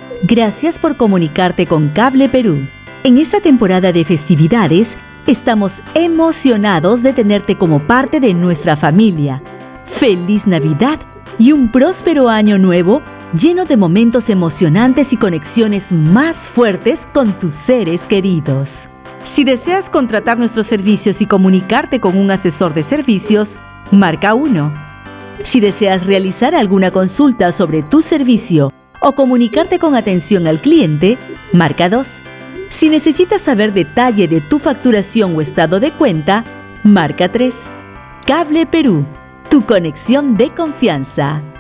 Gracias por comunicarte con Cable Perú. En esta temporada de festividades, estamos emocionados de tenerte como parte de nuestra familia. ¡Feliz Navidad y un próspero año nuevo lleno de momentos emocionantes y conexiones más fuertes con tus seres queridos! Si deseas contratar nuestros servicios y comunicarte con un asesor de servicios, marca 1. Si deseas realizar alguna consulta sobre tu servicio o comunicarte con atención al cliente, marca 2. Si necesitas saber detalle de tu facturación o estado de cuenta, marca 3. Cable Perú, tu conexión de confianza.